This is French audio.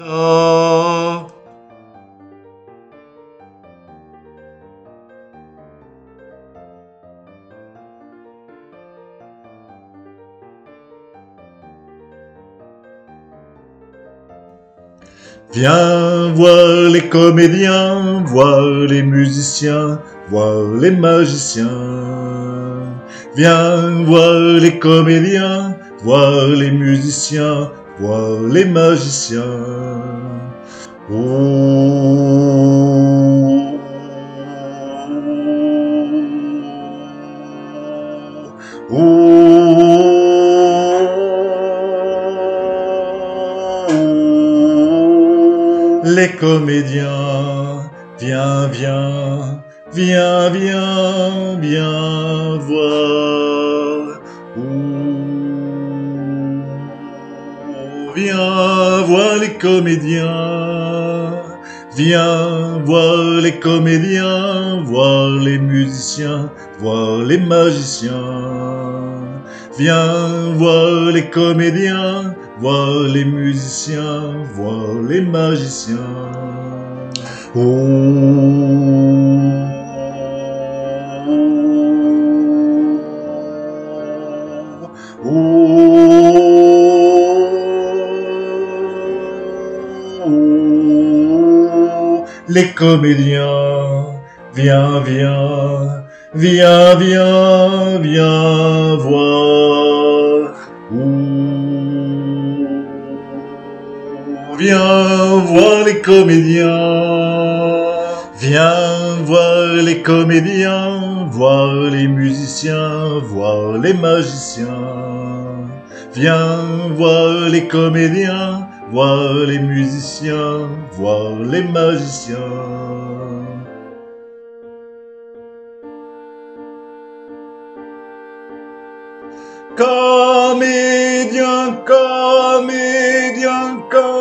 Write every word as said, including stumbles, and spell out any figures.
Oh. Viens voir les comédiens, voir les musiciens, voir les magiciens. Viens voir les comédiens, voir les musiciens, voir les magiciens. Oh, oh, les comédiens, viens, viens, viens, viens, viens voir. Oh, viens voir les comédiens, viens voir les comédiens, voir les musiciens, voir les magiciens. Viens voir les comédiens, voir les musiciens, voir les magiciens. Oh, oh, les comédiens, viens, viens, viens, viens, viens voir. Oh, viens voir les comédiens, viens voir les comédiens, voir les musiciens, voir les magiciens. Viens voir les comédiens, voir les musiciens, voir les magiciens. Comédien, comédien, comédien.